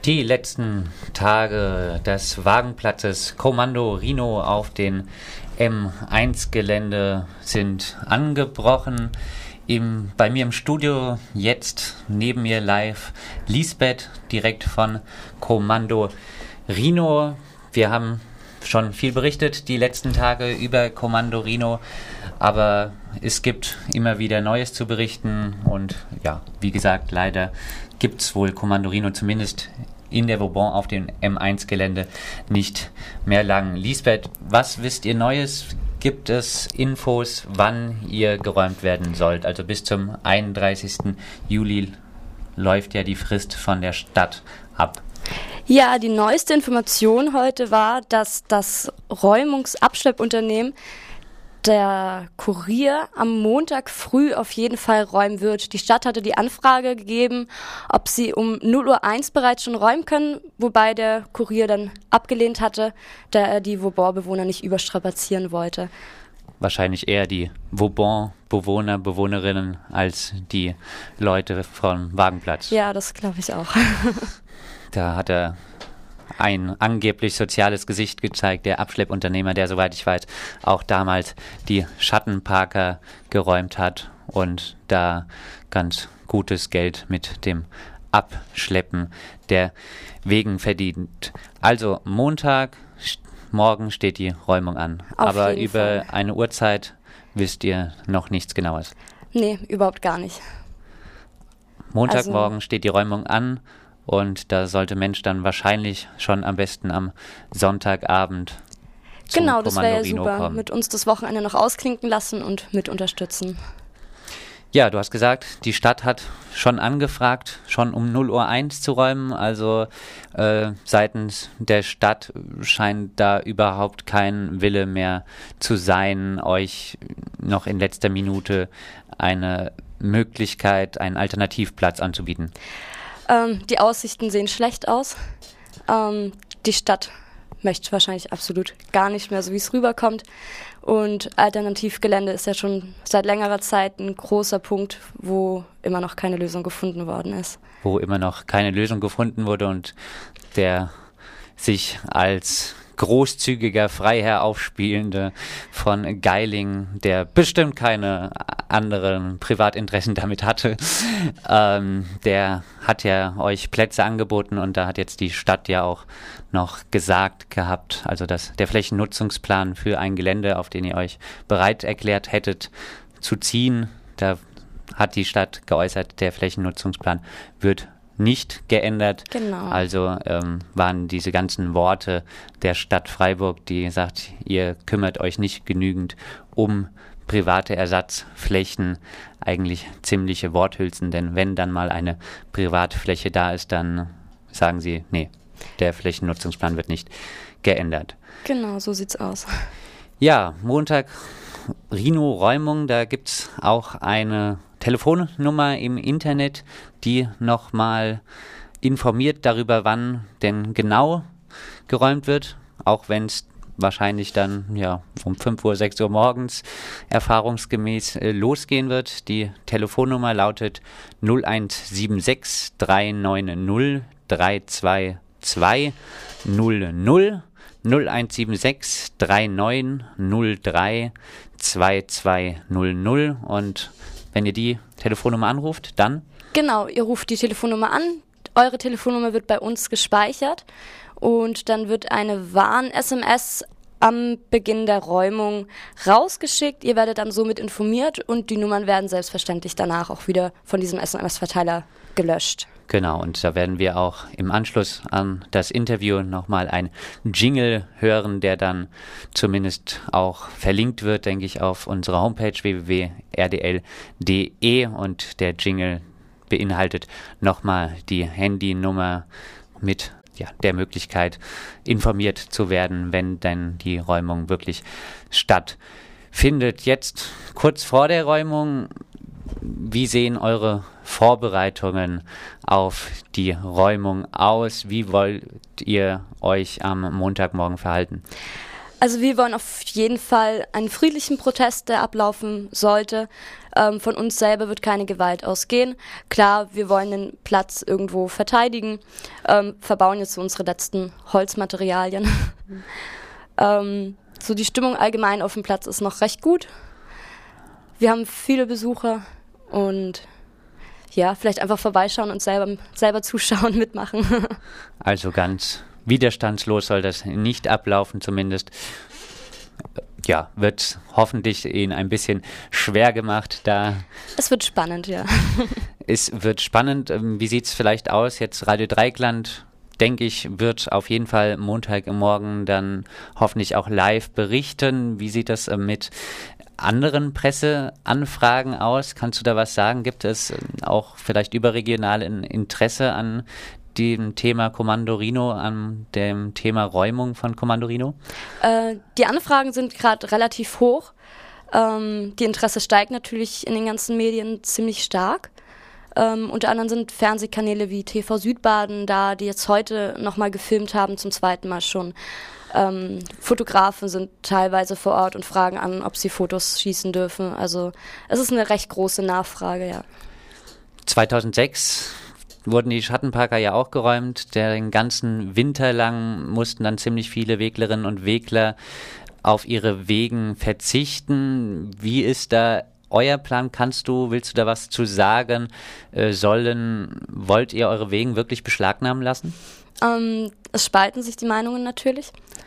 Die letzten Tage des Wagenplatzes Kommando Rhino auf den M1-Gelände sind angebrochen. Bei mir im Studio jetzt neben mir live Lisbeth, direkt von Kommando Rhino. Wir haben schon viel berichtet die letzten Tage über Kommando Rhino, aber es gibt immer wieder Neues zu berichten und ja, wie gesagt, leider gibt es wohl Kommando Rhino zumindest in der Vauban auf dem M1-Gelände nicht mehr lang. Lisbeth, was wisst ihr Neues? Gibt es Infos, wann ihr geräumt werden sollt? Also bis zum 31. Juli läuft ja die Frist von der Stadt ab. Ja, die neueste Information heute war, dass das Räumungsabschleppunternehmen der Kurier am Montag früh auf jeden Fall räumen wird. Die Stadt hatte die Anfrage gegeben, ob sie um 0:01 Uhr bereits schon räumen können, wobei der Kurier dann abgelehnt hatte, da er die Vauban-Bewohner nicht überstrapazieren wollte. Wahrscheinlich eher die Vauban-Bewohner, Bewohnerinnen als die Leute vom Wagenplatz. Ja, das glaube ich auch. Da hat er ein angeblich soziales Gesicht gezeigt, der Abschleppunternehmer, der, soweit ich weiß, auch damals die Schattenparker geräumt hat und da ganz gutes Geld mit dem Abschleppen der Wegen verdient. Also morgen steht die Räumung an. Aber über eine Uhrzeit wisst ihr noch nichts Genaues. Nee, überhaupt gar nicht. Montagmorgen steht die Räumung an. Und da sollte Mensch dann wahrscheinlich schon am besten am Sonntagabend zum Genau, das wäre ja Rhino super. kommen. Mit uns das Wochenende noch ausklinken lassen und mit unterstützen. Ja, du hast gesagt, die Stadt hat schon angefragt, schon um 0:01 Uhr zu räumen. Also seitens der Stadt scheint da überhaupt kein Wille mehr zu sein, euch noch in letzter Minute eine Möglichkeit, einen Alternativplatz anzubieten. Die Aussichten sehen schlecht aus. Die Stadt möchte wahrscheinlich absolut gar nicht mehr, so wie es rüberkommt. Und Alternativgelände ist ja schon seit längerer Zeit ein großer Punkt, wo immer noch keine Lösung gefunden worden ist. Wo immer noch keine Lösung gefunden wurde und der sich als großzügiger Freiherr aufspielende von Geiling, der bestimmt keine anderen Privatinteressen damit hatte, der hat ja euch Plätze angeboten und da hat jetzt die Stadt ja auch noch gesagt gehabt, also dass der Flächennutzungsplan für ein Gelände, auf den ihr euch bereit erklärt hättet zu ziehen, da hat die Stadt geäußert, der Flächennutzungsplan wird nicht geändert. Genau. Also waren diese ganzen Worte der Stadt Freiburg, die sagt, ihr kümmert euch nicht genügend um private Ersatzflächen, eigentlich ziemliche Worthülsen, denn wenn dann mal eine Privatfläche da ist, dann sagen sie, nee, der Flächennutzungsplan wird nicht geändert. Genau, so sieht's aus. Ja, Montag Rhino-Räumung, da gibt's auch eine Telefonnummer im Internet, die nochmal informiert darüber, wann denn genau geräumt wird, auch wenn es wahrscheinlich dann ja um 5 Uhr, 6 Uhr morgens erfahrungsgemäß losgehen wird. Die Telefonnummer lautet 0176 390 322 00 0176 3903 2200 und wenn ihr die Telefonnummer anruft, dann? Genau, ihr ruft die Telefonnummer an, eure Telefonnummer wird bei uns gespeichert und dann wird eine Warn-SMS am Beginn der Räumung rausgeschickt. Ihr werdet dann somit informiert und die Nummern werden selbstverständlich danach auch wieder von diesem SMS-Verteiler gelöscht. Genau, und da werden wir auch im Anschluss an das Interview nochmal ein Jingle hören, der dann zumindest auch verlinkt wird, denke ich, auf unserer Homepage www.rdl.de und der Jingle beinhaltet nochmal die Handynummer mit der Möglichkeit, informiert zu werden, wenn denn die Räumung wirklich stattfindet. Jetzt kurz vor der Räumung, wie sehen eure Vorbereitungen auf die Räumung aus? Wie wollt ihr euch am Montagmorgen verhalten? Also wir wollen auf jeden Fall einen friedlichen Protest, der ablaufen sollte. Von uns selber wird keine Gewalt ausgehen. Klar, wir wollen den Platz irgendwo verteidigen, verbauen jetzt so unsere letzten Holzmaterialien. So die Stimmung allgemein auf dem Platz ist noch recht gut. Wir haben viele Besucher und ja, vielleicht einfach vorbeischauen und selber zuschauen, mitmachen. Also ganz widerstandslos soll das nicht ablaufen zumindest. Ja, wird hoffentlich Ihnen ein bisschen schwer gemacht, da. Es wird spannend, ja. Es wird spannend. Wie sieht es vielleicht aus? Jetzt Radio Dreieckland, denke ich, wird auf jeden Fall Montagmorgen dann hoffentlich auch live berichten. Wie sieht das mit anderen Presseanfragen aus? Kannst du da was sagen? Gibt es auch vielleicht überregional ein Interesse an dem Thema Kommando Rhino, an dem Thema Räumung von Kommando Rhino? Die Anfragen sind gerade relativ hoch. Die Interesse steigt natürlich in den ganzen Medien ziemlich stark. Unter anderem sind Fernsehkanäle wie TV Südbaden da, die jetzt heute nochmal gefilmt haben, zum zweiten Mal schon. Fotografen sind teilweise vor Ort und fragen an, ob sie Fotos schießen dürfen. Also es ist eine recht große Nachfrage, ja. 2006 wurden die Schattenparker ja auch geräumt. Den ganzen Winter lang mussten dann ziemlich viele Weglerinnen und Wegler auf ihre Wegen verzichten. Wie ist da euer Plan? Willst du da was zu sagen? Wollt ihr eure Wegen wirklich beschlagnahmen lassen? Es spalten sich die Meinungen natürlich.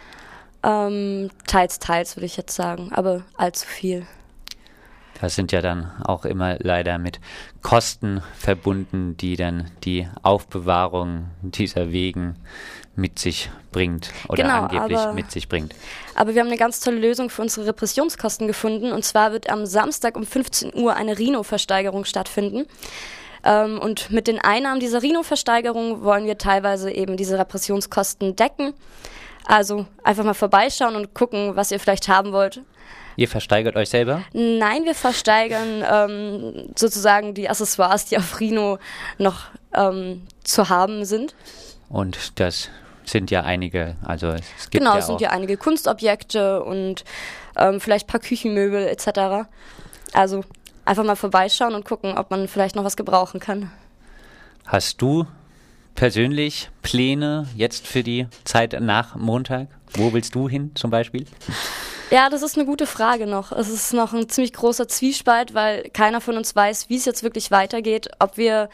Teils würde ich jetzt sagen, aber allzu viel. Das sind ja dann auch immer leider mit Kosten verbunden, die dann die Aufbewahrung dieser Wegen mit sich bringt oder angeblich mit sich bringt. Aber wir haben eine ganz tolle Lösung für unsere Repressionskosten gefunden. Und zwar wird am Samstag um 15 Uhr eine Rhino-Versteigerung stattfinden. Und mit den Einnahmen dieser Rhino-Versteigerung wollen wir teilweise eben diese Repressionskosten decken. Also einfach mal vorbeischauen und gucken, was ihr vielleicht haben wollt. Ihr versteigert euch selber? Nein, wir versteigern sozusagen die Accessoires, die auf Rhino noch zu haben sind. Und das sind ja einige, also es gibt es sind ja einige Kunstobjekte und vielleicht ein paar Küchenmöbel etc. Also einfach mal vorbeischauen und gucken, ob man vielleicht noch was gebrauchen kann. Hast du persönlich Pläne jetzt für die Zeit nach Montag? Wo willst du hin zum Beispiel? Ja, das ist eine gute Frage noch. Es ist noch ein ziemlich großer Zwiespalt, weil keiner von uns weiß, wie es jetzt wirklich weitergeht, ob wir,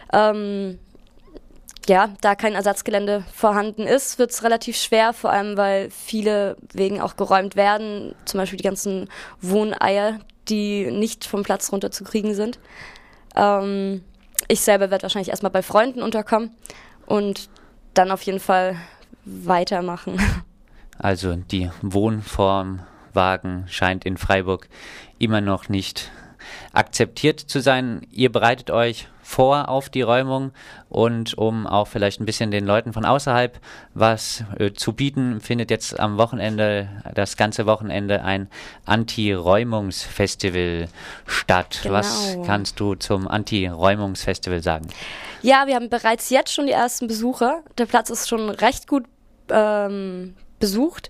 da kein Ersatzgelände vorhanden ist, wird es relativ schwer, vor allem weil viele Wegen auch geräumt werden, zum Beispiel die ganzen Wohneier, die nicht vom Platz runterzukriegen sind. Ich selber werde wahrscheinlich erstmal bei Freunden unterkommen und dann auf jeden Fall weitermachen. Also die Wohnformwagen scheint in Freiburg immer noch nicht akzeptiert zu sein. Ihr bereitet euch vor auf die Räumung und um auch vielleicht ein bisschen den Leuten von außerhalb was zu bieten, findet jetzt am Wochenende, das ganze Wochenende, ein Anti-Räumungs-Festival statt. Genau. Was kannst du zum Anti-Räumungs-Festival sagen? Ja, wir haben bereits jetzt schon die ersten Besucher. Der Platz ist schon recht gut besucht.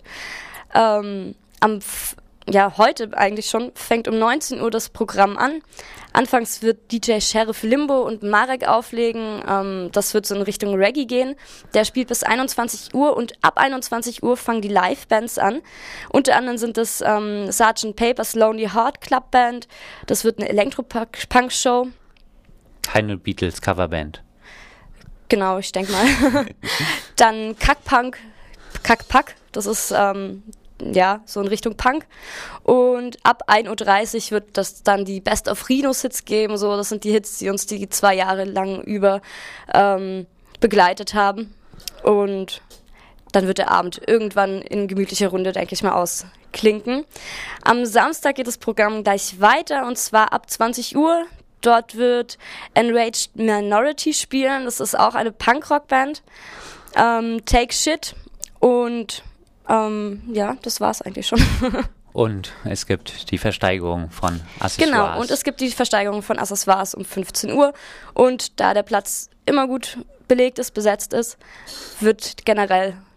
Heute eigentlich schon, fängt um 19 Uhr das Programm an. Anfangs wird DJ Sheriff Limbo und Marek auflegen. Das wird so in Richtung Reggae gehen. Der spielt bis 21 Uhr und ab 21 Uhr fangen die Live-Bands an. Unter anderem sind das Sgt. Papers Lonely Heart Club Band. Das wird eine Elektropunk-Show. Keine Beatles Coverband. Genau, ich denke mal. Dann Kackpack, das ist so in Richtung Punk. Und ab 1.30 Uhr wird das dann die Best of Rhinos-Hits geben. So, das sind die Hits, die uns die 2 Jahre lang über begleitet haben. Und dann wird der Abend irgendwann in gemütlicher Runde, denke ich mal, ausklinken. Am Samstag geht das Programm gleich weiter und zwar ab 20 Uhr. Dort wird Enraged Minority spielen. Das ist auch eine Punk-Rock-Band. Take Shit. Und das war's eigentlich schon. Und es gibt die Versteigerung von Accessoires. Genau, und es gibt die Versteigerung von Accessoires um 15 Uhr. Und da der Platz immer gut belegt ist, besetzt ist, wird generell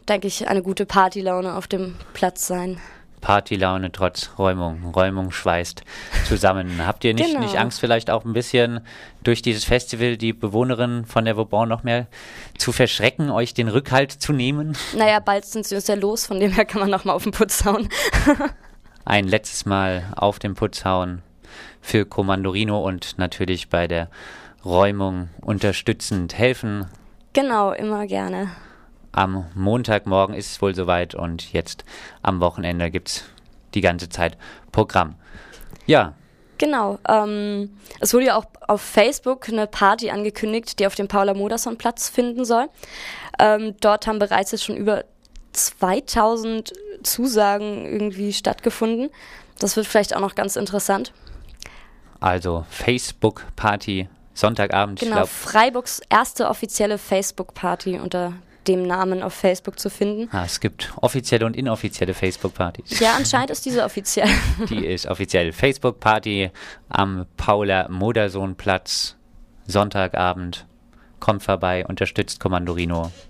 denke ich, eine gute Partylaune auf dem Platz sein. Partylaune trotz Räumung. Räumung schweißt zusammen. Habt ihr nicht Angst, vielleicht auch ein bisschen durch dieses Festival die Bewohnerinnen von der Vauban noch mehr zu verschrecken, euch den Rückhalt zu nehmen? Naja, bald sind sie uns ja los, von dem her kann man noch mal auf den Putz hauen. Ein letztes Mal auf den Putz hauen für Kommando Rhino und natürlich bei der Räumung unterstützend helfen. Genau, immer gerne. Am Montagmorgen ist es wohl soweit und jetzt am Wochenende gibt es die ganze Zeit Programm. Ja. Genau. Es wurde ja auch auf Facebook eine Party angekündigt, die auf dem Paula-Modersohn-Platz finden soll. Dort haben bereits jetzt schon über 2000 Zusagen irgendwie stattgefunden. Das wird vielleicht auch noch ganz interessant. Also Facebook-Party, Sonntagabend. Genau, Freiburgs erste offizielle Facebook-Party unter dem Namen auf Facebook zu finden. Es gibt offizielle und inoffizielle Facebook-Partys. Ja, anscheinend ist diese offiziell. Die ist offiziell. Facebook-Party am Paula-Modersohn-Platz, Sonntagabend. Kommt vorbei, unterstützt Kommando Rhino.